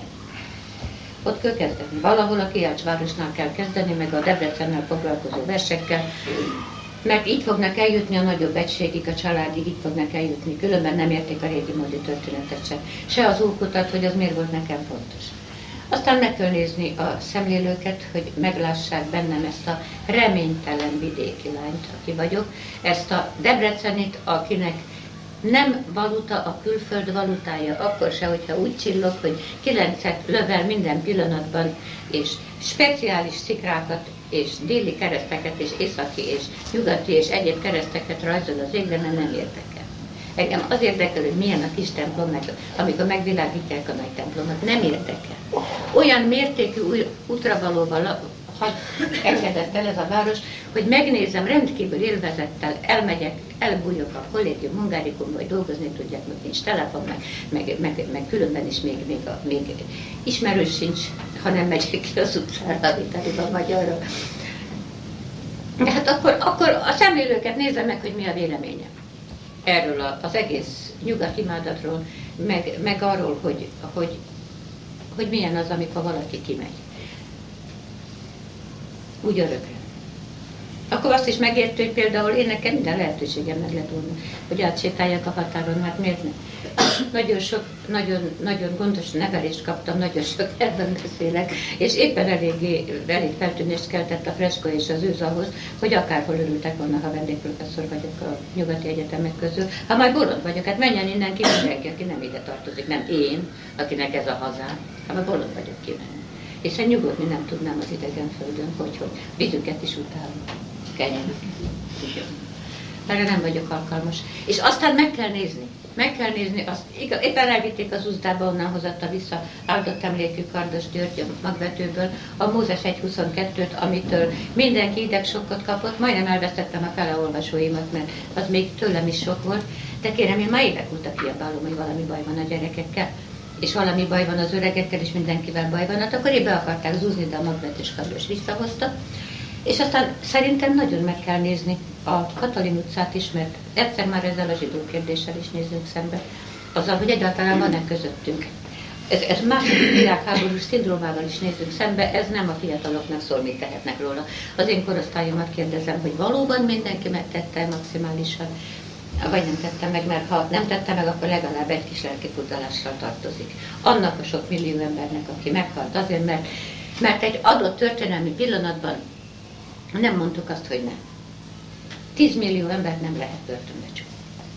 Ott kell kezdeni. Valahol a Kiács városnál kell kezdeni, meg a Debrecennel foglalkozó versekkel, mert így fognak eljutni a nagyobb egységig, a családig, így fognak eljutni. Különben nem érték a régi módi történetet se. Se az úrkutat, hogy az miért volt nekem fontos. Aztán meg kell nézni a szemlélőket, hogy meglássák bennem ezt a reménytelen vidéki lányt, aki vagyok, ezt a Debrecenit, akinek nem valuta a külföld valutája, akkor se, hogyha úgy csillog, hogy kilencet lövel minden pillanatban, és speciális szikrákat, és déli kereszteket, és északi, és nyugati, és egyéb kereszteket rajzol az égre, mert nem érdekel. Engem az érdekel, hogy milyen a kis templom, meg, amikor megvilágítják a nagy templomot, nem érdekel. Olyan mértékű új útravalóval engedett el ez a város, hogy megnézem rendkívül élvezettel, elmegyek, elbújok a kollégium Hungarikumba, hogy dolgozni tudjak, meg nincs telefon, meg, meg, meg, meg különben is még, még, a, még ismerős sincs, ha nem megyek ki az utcára, Italiba, Magyarra. Hát akkor, akkor a szemlélőket nézem meg, hogy mi a véleményem erről az egész nyugati imádatról, meg, meg arról, hogy, hogy, hogy milyen az, amikor valaki kimegy. Úgy örökre. Akkor azt is megértő, hogy például én nekem minden lehetőségem meg lett volna, hogy átsétáljak a határon, hát miért ne? Nagyon sok, nagyon, nagyon gondos nevelést kaptam, nagyon sok ebben beszélek, és éppen eléggé, elég feltűnést keltett a freskó és az őz ahhoz, hogy akárhol örültek volna, ha vendégprofesszor vagyok a nyugati egyetemek közül. Ha majd bolond vagyok, hát menjen innen ki mindenki, aki nem ide tartozik, nem én, akinek ez a hazám, ha majd bolond vagyok kimenni. És hát nyugodni nem tudnám az idegen földön, hogy hogy vizüket is utálom, kenyerüket. Erre nem vagyok alkalmas. És aztán meg kell nézni. Meg kell nézni, azt, éppen elvitték az uzdába, onnan hozatta vissza áldott emlékű Kardos György a magvetőből, a Mózes egy huszonkettőt, amitől mindenki idegsokkot kapott, majdnem elvesztettem a fele olvasóimat, mert az még tőlem is sok volt, de kérem, én már évek óta kiabálom, hogy valami baj van a gyerekekkel, és valami baj van az öregekkel, és mindenkivel baj van, hát akkor én be akarták zúzni, de a magvetős Kardos visszahozta. És aztán szerintem nagyon meg kell nézni a Katalin utcát is, mert egyszer már ezzel a zsidó kérdéssel is nézzünk szembe. Azzal, hogy egyáltalán van-e közöttünk Ez, ez második világháborús szindrómával is nézzük szembe, ez nem a fiataloknak szól, mit tehetnek róla. Az én korosztályomat kérdezem, hogy valóban mindenki megtette maximálisan, vagy nem tette meg, mert ha nem tette meg, akkor legalább egy kis lelkifurdalással tartozik. Annak a sok millió embernek, aki meghalt azért, mert, mert egy adott történelmi pillanatban nem mondtuk azt, hogy nem. Tíz millió embert nem lehet börtönbe csukni.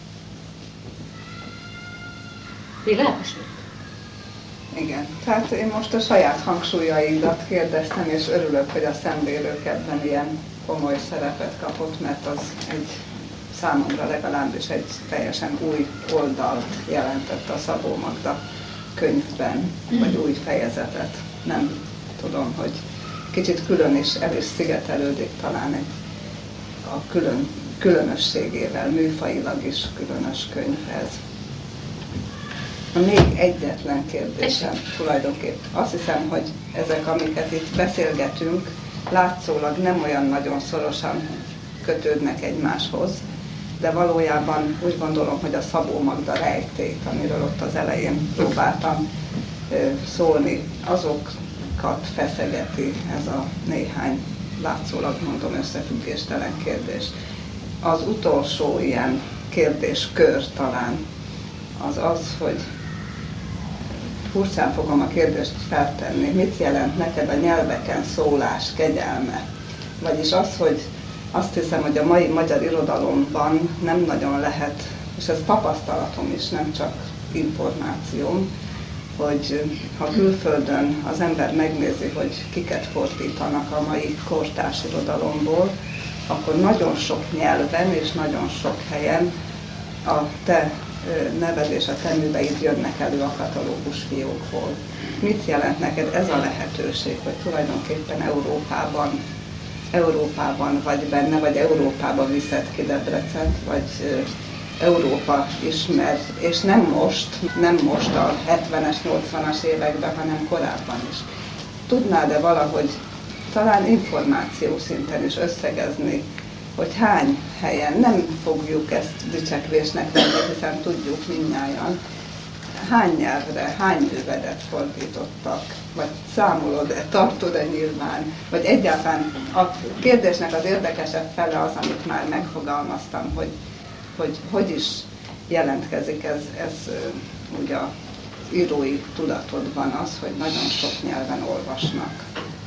Világos? Igen, tehát én most a saját hangsúlyaidat kérdeztem, és örülök, hogy a Szemlélők ebben ilyen komoly szerepet kapott, mert az egy számomra legalábbis egy teljesen új oldalt jelentett a Szabó Magda könyvben, vagy új fejezetet. Nem tudom, hogy kicsit külön is el is szigetelődik talán egy a külön, különösségével, műfajilag is különös könyvhez. Még egyetlen kérdésem tulajdonképp. Azt hiszem, hogy ezek, amiket itt beszélgetünk, látszólag nem olyan nagyon szorosan kötődnek egymáshoz, de valójában úgy gondolom, hogy a Szabó Magda rejtélyt, amiről ott az elején próbáltam szólni, azokat feszegeti ez a néhány, látszólag mondom, összefüggéstelen kérdés. Az utolsó ilyen kérdéskör talán az az, hogy furcsán fogom a kérdést feltenni, mit jelent neked a nyelveken szólás kegyelme? Vagyis az, hogy azt hiszem, hogy a mai magyar irodalomban nem nagyon lehet, és ez tapasztalatom is, nem csak információm, hogy ha külföldön az ember megnézi, hogy kiket fordítanak a mai kortárs irodalomból, akkor nagyon sok nyelven és nagyon sok helyen a te neved és a te műveid jönnek elő a katalógus fiókból. Mit jelent neked ez a lehetőség, hogy tulajdonképpen Európában, Európában vagy benne, vagy Európában viszed ki Debrecent, vagy Európa ismer, és nem most, nem most a hetvenes, nyolcvanas években, hanem korábban is. Tudnád-e valahogy talán információ szinten is összegezni, hogy hány helyen, nem fogjuk ezt dicsekvésnek venni, hiszen tudjuk mindnyájan, hány nyelvre, hány művedet fordítottak, vagy számolod-e, tartod-e nyilván, vagy egyáltalán a kérdésnek az érdekesebb fele az, amit már megfogalmaztam, hogy hogy, hogy is jelentkezik ez, ez ugye a írói tudatodban az, hogy nagyon sok nyelven olvasnak.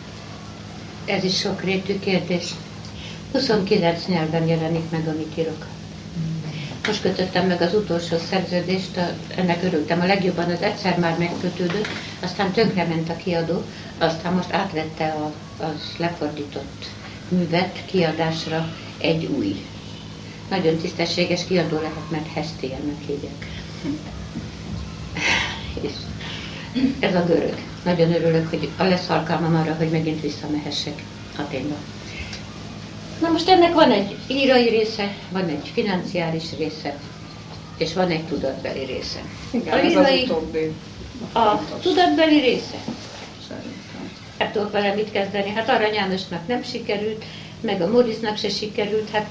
Ez is sokrétű kérdés. huszonkilenc nyelven jelenik meg, amit írok. Most kötöttem meg az utolsó szerződést, a, ennek örültem a legjobban, az egyszer már megkötődött, aztán tönkrement a kiadó, aztán most átvette a, az lefordított művet kiadásra egy új. Nagyon tisztességes kiadó lehet, mert Hesztiennek hívják. És ez a görög. Nagyon örülök, hogy lesz alkalmam arra, hogy megint visszamehessek Athénba. Na most ennek van egy írai része, van egy financiális része, és van egy tudatbeli része. Igen, a írai, a tudatbeli része. Nem tudok vele mit kezdeni. Hát Arany Jánosnak nem sikerült, meg a Morisznak se sikerült, hát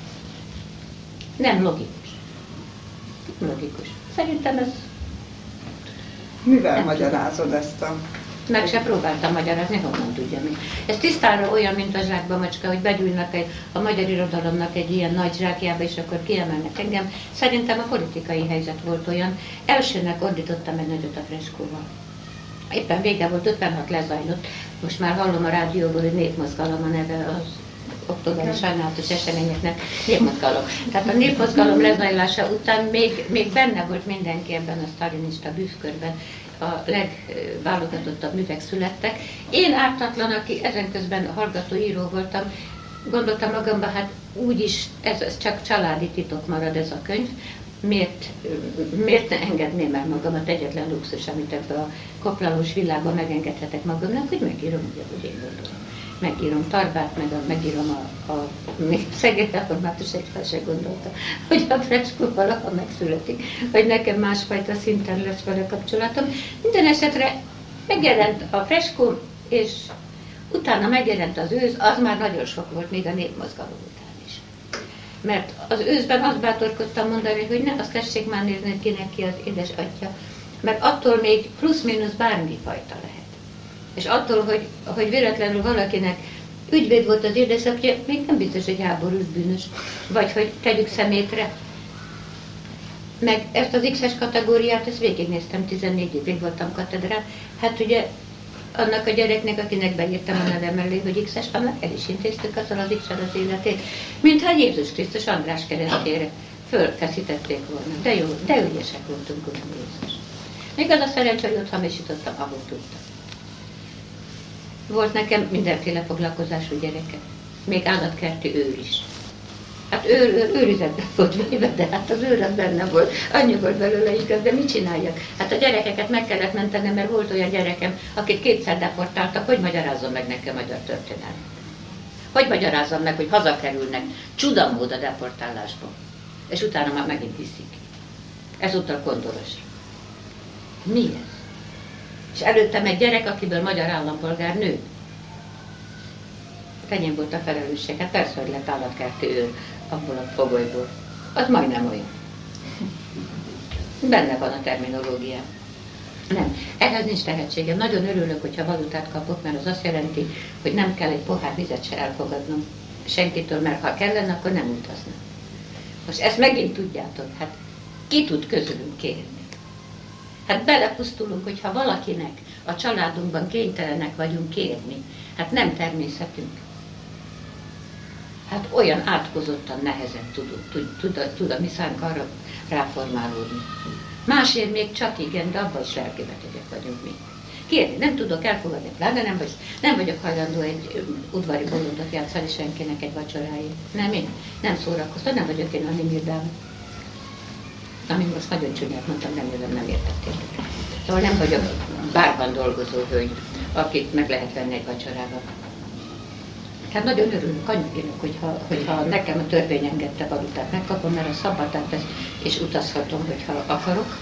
nem logikus. Logikus. Szerintem ez... Mivel nem magyarázod tudom. Ezt a... Meg se próbáltam magyarázni, honnan tudja mi. Ez tisztára olyan, mint a zsákba macska, hogy begyújnak egy, a magyar irodalomnak egy ilyen nagy zsákjába, és akkor kiemelnek engem. Szerintem a politikai helyzet volt olyan. Elsőnek ordítottam egy nagyot a freskóval. Éppen vége volt, ötvenhat lezajlott. Most már hallom a rádióból, hogy Népmozgalom a neve az októberi sajnálatos eseményeknek, népmozgalom. Tehát a népmozgalom lezajlása után még, még benne volt mindenki ebben a sztalinista bűvkörben, a legválogatottabb művek születtek. Én ártatlan, aki ezen közben hallgató író voltam, gondoltam magamban, hát úgyis ez, ez csak családi titok marad ez a könyv, miért, miért ne engedném el magamat, egyetlen luxus, amit ebbe a koplalós világban megengedhetek magamnak, hogy megírom úgy, ahogy én gondolom. Megírom Tarbát, meg a, megírom a, a még Szeged Református Egyház se gondolta, hogy a freskó valaha megszületik, hogy nekem másfajta szinten lesz vele kapcsolatom. Minden esetre megjelent a freskó, és utána megjelent az ősz, az már nagyon sok volt, még a népmozgalom után is. Mert az őszben azt bátorkodtam mondani, hogy ne azt tessék már nézni, hogy kinek ki az édesatya, Mert attól még plusz-minusz bármi fajta lehet. És attól, hogy, hogy véletlenül valakinek ügyvéd volt az édesapja, még nem biztos, hogy háborús bűnös, vagy hogy tegyük szemétre. Meg ezt az X-es kategóriát, ezt végignéztem, tizennégy évig voltam katedrán. Hát ugye annak a gyereknek, akinek beírtam a neve mellé, hogy X-es, annak el is intéztük azzal az X-el az életét, mintha Jézus Krisztus András keresztjére fölfeszítették volna. De jó, de ügyesek voltunk, uram Jézus. Még az a szerencsé, hogy ott hamisítottam, ahol tudtam. Volt nekem mindenféle foglalkozású gyereke. Még állatkerti őr is. Hát őr, őr, őrizetben volt véve, de hát az őr az benne volt. Annyi volt belőle igaz, de mit csináljak? Hát a gyerekeket meg kellett mentenem, mert volt olyan gyerekem, akit kétszer deportáltak, hogy magyarázzon meg nekem magyar történelmet. Hogy magyarázzam meg, hogy hazakerülnek csudamód a deportálásból. És utána már megint viszik. Ezúttal Kondorosra. Mi ez? És előttem egy gyerek, akiből magyar állampolgár nő. Enyém volt a felelősség. Hát persze, hogy lett állatkerti őr abból a fogolyból. Az majdnem olyan. Benne van a terminológia. Nem, ehhez nincs tehetségem. Nagyon örülök, hogyha valutát kapok, mert az azt jelenti, hogy nem kell egy pohár vizet se elfogadnom senkitől, mert ha kellene, akkor nem utaznám. Most ezt megint tudjátok, hát ki tud közülünk kérni? Hát belepusztulunk, hogyha valakinek a családunkban kénytelenek vagyunk kérni. Hát nem természetünk. Hát olyan átkozottan nehezen tud, tud, tud, tud a mi szánk arra ráformálódni. Másért még csak igen, de abban is lelkibetegek vagyunk mi. Kérni, nem tudok elfogadni, pláne nem, vagy, nem vagyok hajlandó egy udvari bolondot játszani senkinek egy vacsoráért. Nem, én nem szórakoztam, nem vagyok én animildám. Ami most nagyon csúnyát mondtam, nem jövem, nem értettétek. Szóval nem vagyok bárban dolgozó hölgy, akit meg lehet venni egy vacsorával. Hát nagyon örülök, anyaginak, hogyha, hogyha nekem a törvény engedte valutát megkapom, mert a szabadát tesz, és utazhatom, hogyha akarok.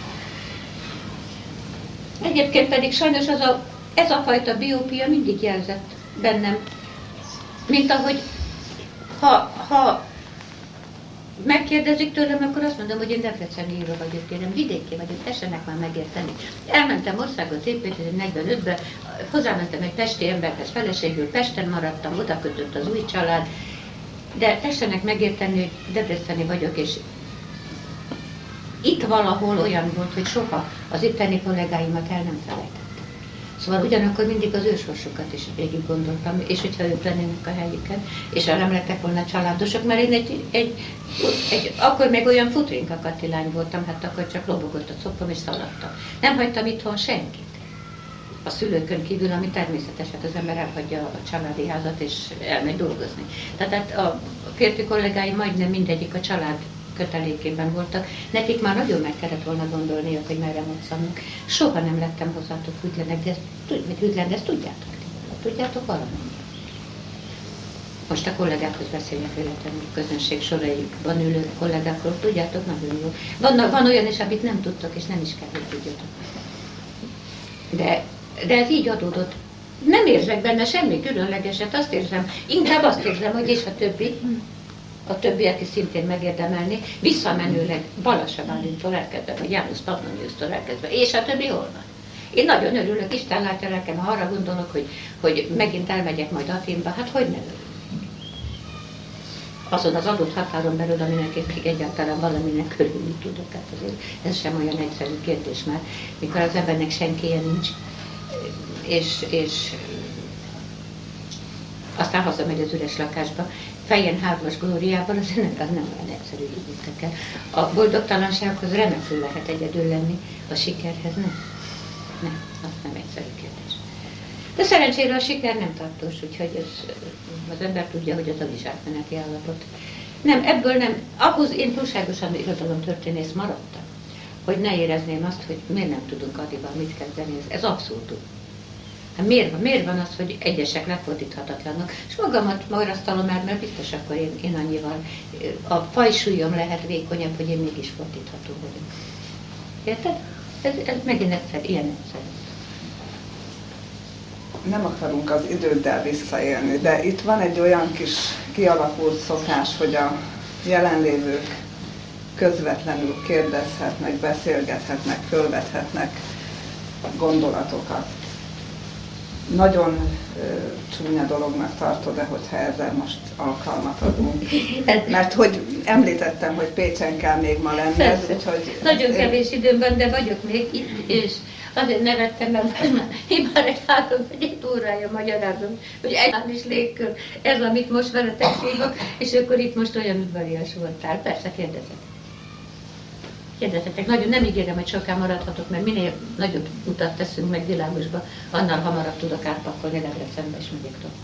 Egyébként pedig sajnos az a, ez a fajta biópia mindig jelzett bennem, mint ahogy ha, ha megkérdezik tőlem, akkor azt mondom, hogy én debreceni író vagyok, én nem vidéki vagyok, tessenek már megérteni. Elmentem országot építeni negyvenötben, hozzámentem egy pesti emberhez feleségül, Pesten maradtam, oda kötött az új család, de tessenek megérteni, hogy debreceni vagyok, és itt valahol olyan volt, hogy soha az itteni kollégáimat el nem felejtettem. Szóval ugyanakkor mindig az ősorsokat is végig gondoltam, és hogyha ők lennének a helyüken, és nem lettek volna családosok, mert én egy, egy, egy, akkor még olyan futrinka katilány voltam, hát akkor csak lobogott a coppom és szaladtam. Nem hagytam itthon senkit. A szülőkön kívül, ami természetes, hát az ember elhagyja a családi házat és elmegy dolgozni. Tehát a férfi kollégáim majdnem mindegyik a család kötelékében voltak. Nekik már nagyon meg kellett volna gondolni, hogy merre moccannak. Soha nem lettem hozzátok hűtlenek, de ezt, vagy hűtlen, de ezt tudjátok. Tudjátok valamennyi. Most a kollégákhoz beszélnek véletlenül, közönség soraiban ülő kollégákról, tudjátok nagyon jó. Van, van olyan is, amit nem tudtok, és nem is kell, hogy tudjatok. De, de ez így adódott. Nem érzek benne semmi különlegeset, azt érzem, inkább azt érzem, hogy és a többi, a többiek is szintén megérdemelni, visszamenőleg Balassa Bálintól elkezdve, vagy János Pannoniusztól elkezdve, és a többi hol van. Én nagyon örülök, Isten látja lelkem, ha arra gondolok, hogy, hogy megint elmegyek majd Athénba, hát hogy ne örülök? Azon az adott határon belül, aminek én még egyáltalán valaminek körülni tudok, hát azért ez sem olyan egyszerű kérdés már, mikor az embernek senkije nincs, és, és aztán hazamegy az üres lakásba, fejen hármas glóriával, az ennek az nem olyan egyszerű, higgyétek el. A boldogtalansághoz remekül lehet egyedül lenni, a sikerhez nem. Nem, az nem egyszerű kérdés. De szerencsére a siker nem tartós, úgyhogy ez, az ember tudja, hogy az az is átmeneti állapot. Nem, ebből nem, ahhoz én túlságosan irodalomtörténész maradtam, hogy ne érezném azt, hogy miért nem tudunk addival mit kezdeni, ez, ez abszurdum. Hát miért van, miért van az, hogy egyesek lefordíthatatlanok? És magamat marasztalom el, mert biztos akkor én, én annyival, a fajsúlyom lehet vékonyabb, hogy én mégis fordítható vagyok. Érted? Ez, ez megint egyszer, ilyen egyszer. Nem akarunk az időddel visszaélni, de itt van egy olyan kis kialakult szokás, hogy a jelenlévők közvetlenül kérdezhetnek, beszélgethetnek, fölvethetnek gondolatokat. Nagyon ö, csúnya dolognak tartod-e, hogyha ezzel most alkalmat adunk? Mert hogy említettem, hogy Pécsen kell még ma lenned, úgyhogy... Nagyon kevés időm van, de vagyok még itt, és azért nevettem, mert én már egy három vagy egy órája magyarázom, hogy egyáltalán is légkör, ez, amit most veletek hívok, és akkor itt most olyan udvarias voltál. Persze, kérdezzetek. Kérdezzetek. Nagyon nem ígérem, hogy soká maradhatok, mert minél nagyobb utat teszünk meg Világosba, annál hamarabb tudok átpakolni Debrecenbe, és megyek tovább.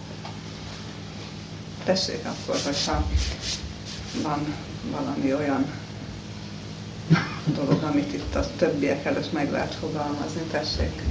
Tessék akkor, hogyha van valami olyan dolog, amit itt a többiek előtt meg lehet fogalmazni, tessék.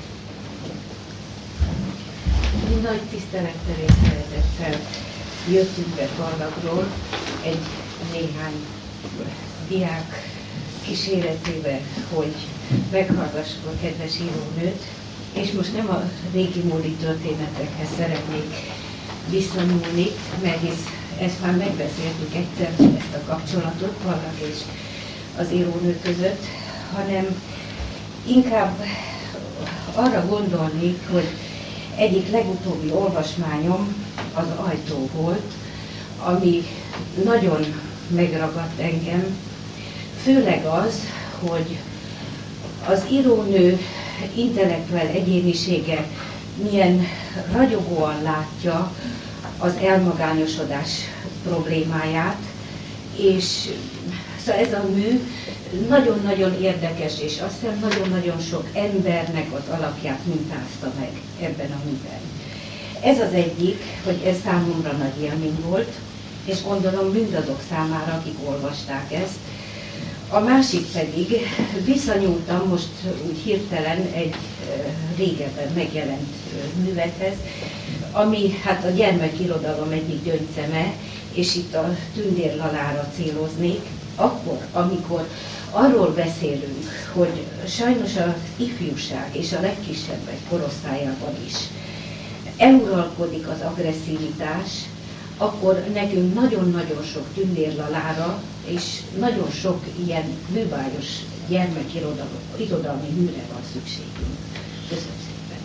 Nagy tisztelettel és szeretettel jöttünk be Parlagról egy néhány diák kíséretével, hogy meghallgassuk a kedves írónőt, és most nem a régi módi történetekhez szeretnék visszanyúlni, mert hisz ezt már megbeszéltük egyszer, ezt a kapcsolatot Parlag és az írónő között, hanem inkább arra gondolnék, hogy egyik legutóbbi olvasmányom az Ajtó volt, ami nagyon megragadt engem, főleg az, hogy az írónő intellektuál egyénisége milyen ragyogóan látja az elmagányosodás problémáját, és szóval ez a mű nagyon-nagyon érdekes, és azt hiszem nagyon-nagyon sok embernek az alakját mintázta meg ebben a műben. Ez az egyik, hogy ez számomra nagy élmény volt, és gondolom mindazok számára, akik olvasták ezt. A másik pedig, visszanyúltam most úgy hirtelen egy régebben megjelent művethez, ami hát a gyermekirodalom egyik gyöngyszeme, és itt a Tündér Lalára céloznék, akkor, amikor arról beszélünk, hogy sajnos az ifjúság és a legkisebbek korosztályában is eluralkodik az agresszivitás, akkor nekünk nagyon-nagyon sok Tündér Lalára és nagyon sok ilyen műbájos gyermekirodalmi műre van szükségünk. Köszönöm szépen.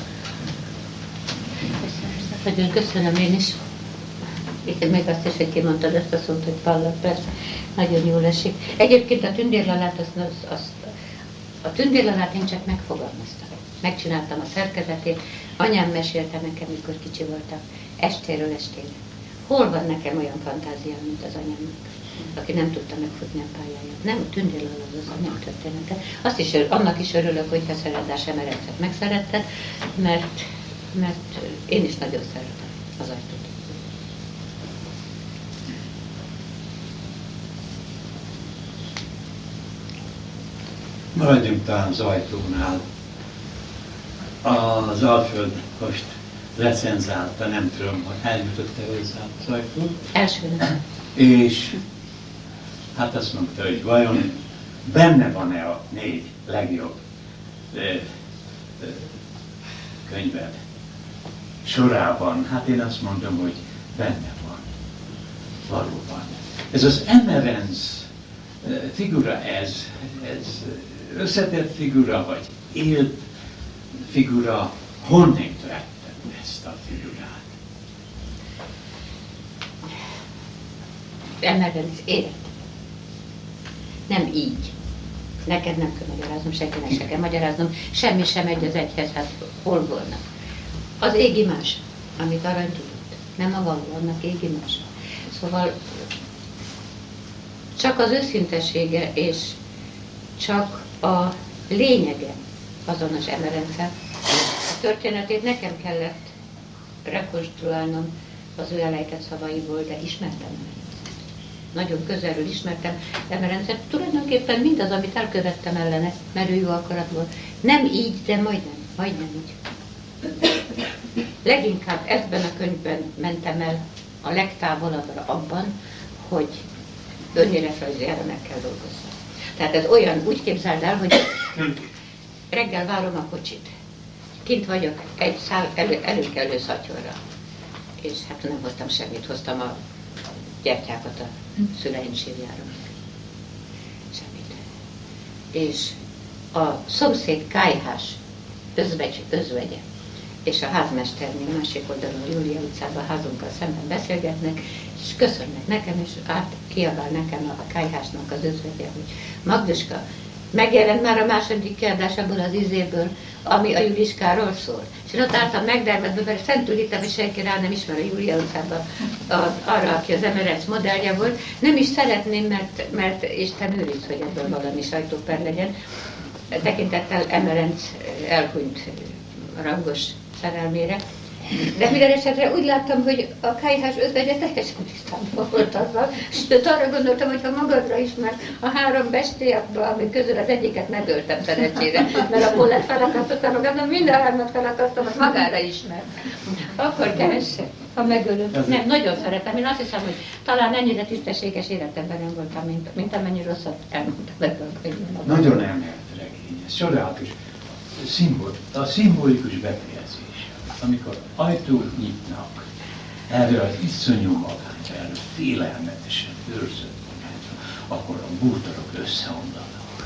Nagyon köszönöm én is. Én meg azt is, hogy kimondtad ezt a szót, hogy Pallag, persze, nagyon jól esik. Egyébként a Tündér Lalát, azt, azt, azt, a Tündér Lalát én csak megfogalmaztam. Megcsináltam a szerkezetét, anyám mesélte nekem, mikor kicsi voltam, estéről estére. Hol van nekem olyan fantáziám, mint az anyámnak, aki nem tudta megfutni a pályáját. Nem, Tündér Lala az az anyám története. Azt is, annak is örülök, hogy te Szeredás Emerencet megszeretted, mert, mert én is nagyon szeretem az Ajtót. Maradjunk talán az Ajtónál. Az Alföld most recenzálta, nem tudom, hogy eljutott-e hozzá az Ajtót. Első nem. És hát azt mondta, hogy vajon benne van-e a négy legjobb ö, ö, könyved sorában? Hát én azt mondom, hogy benne van. Valóban. Ez az Emerenc figura, ez, ez összetett figura, vagy élt figura, honnét vettem ezt a figurát? Emerenc élt. Nem így. Neked nem kell magyaráznom, senkinek se kell magyaráznom, semmi sem egy az egyhez, hát hol volna. Az égi más, amit arany tudott, nem a való, annak égi más. Szóval csak az őszintessége és csak a lényege azonos Emerenccel. A történetét nekem kellett rekonstruálnom az ő elejtett szavaiból, de ismertem Emerenccet. Nagyon közelről ismertem Emerenccet. Tulajdonképpen mindaz, amit elkövettem ellene, mert ő jó akaratból. Nem így, de majdnem, majdnem így. Leginkább ebben a könyvben mentem el a legtávolabbra abban, hogy önéletrajzi elemekkel dolgozzam. Tehát ez olyan, úgy képzeld el, hogy reggel várom a kocsit. Kint vagyok egy szál elő, előkelő szatyorra. És hát nem hoztam semmit, hoztam a gyertyákat a szüleim sírjára. és a szomszéd kályhás özvegy, özvegye és a házmesternél másik oldalon, Júlia utcában a házunkkal szemben beszélgetnek, és köszönnek nekem, és át kiabál nekem a kályhásnak az özvegye, hogy Magduska, megjelent már a második kiadás abból az izéből, ami a Juliskáról szól. És én ott álltam megdermedve, mert fentülítem, és senki rá nem ismer a Júlia utcában arra, aki az Emerenc modellje volt. Nem is szeretném, mert, mert Isten őriz, hogy ebből valami sajtóper legyen. Tekintettel Emerenc elhunyt rangos szerelmére. De minden esetre úgy láttam, hogy a kályhás özvegye teljesen tisztában volt azzal, sőt arra gondoltam, hogy ha magadra ismer a három bestélyakban, amik közül az egyiket megöltem szerencsére, mert akkor lett felakasztottam magam, minden hármat felakasztom, az magára ismer. Akkor keresse, ha megölöm. Nem, nagyon szeretem. Én azt hiszem, hogy talán ennyire tisztességes életemben nem voltam, mint, mint amennyi rosszat elmondtam ebben a könyvben. Nagyon emelt regény, ez csodálatos. Szimbol, a szimbolikus befejezés. Amikor ajtót nyitnak, erre az iszonyú magányra, erre félelmetesen őrzött magányra, akkor a bútorok összeomlanak.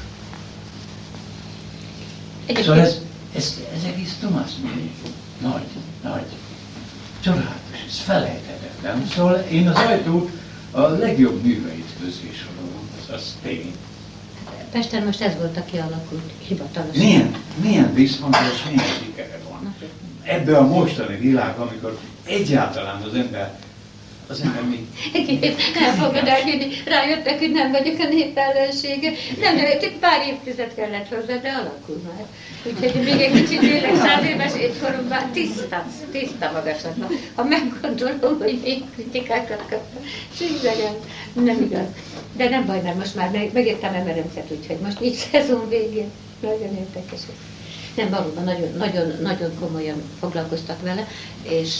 Szóval ez, ez, ez egész Thomas Mann. Nagy, nagy. Csodálatos, ez felejthetetlen. Szóval én az ajtót a legjobb műveit közé sorolom, az, az tény. Pesten most ez volt, aki alakult hivatalosan. Milyen, milyen visszhangos, milyen sikere van. Ebben a mostani világ, amikor egyáltalán az ember, az ember még... Nem fogod elhinni, rájöttek, hogy nem vagyok a nép ellensége. Nem, nem, egy pár évtized kellett hozzá, de alakul már. Úgyhogy még egy kicsit élek, száz éves étkoromban tiszta, tiszta magaslatban. Ha meggondolom, hogy még kritikákat kaptam, süzegem, nem igaz. De nem baj, mert most már meg, megértem Emerencet, úgyhogy most így szezon végén. Nagyon érdekes. Nem, valóban nagyon, nagyon, nagyon komolyan foglalkoztak vele, és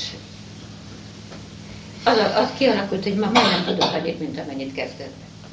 az, az kialakult, hogy ma majdnem tudok annyit, mint amennyit kezdett.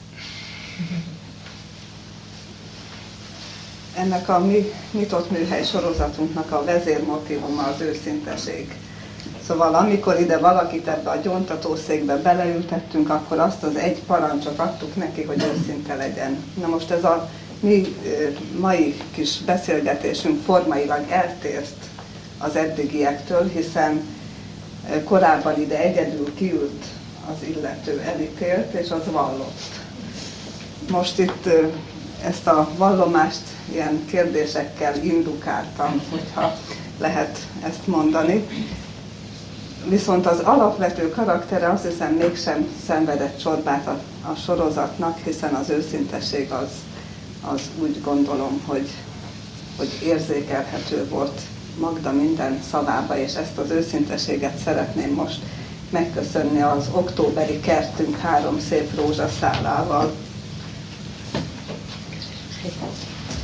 Ennek a mi nyitott műhely sorozatunknak a vezérmotívuma az őszinteség. Szóval amikor ide valakit ebbe a gyóntatószékbe beleültettünk, akkor azt az egy parancsot adtuk neki, hogy őszinte legyen. Na most ez a mi mai kis beszélgetésünk formailag eltért az eddigiektől, hiszen korábban ide egyedül kiült az illető elítélt, és az vallott. Most itt ezt a vallomást ilyen kérdésekkel indukáltam, hogyha lehet ezt mondani. Viszont az alapvető karaktere azt hiszem mégsem szenvedett csorbát a, a sorozatnak, hiszen az őszintesség az, az úgy gondolom, hogy, hogy érzékelhető volt Magda minden szavába, és ezt az őszintességet szeretném most megköszönni az októberi kertünk három szép rózsaszálával.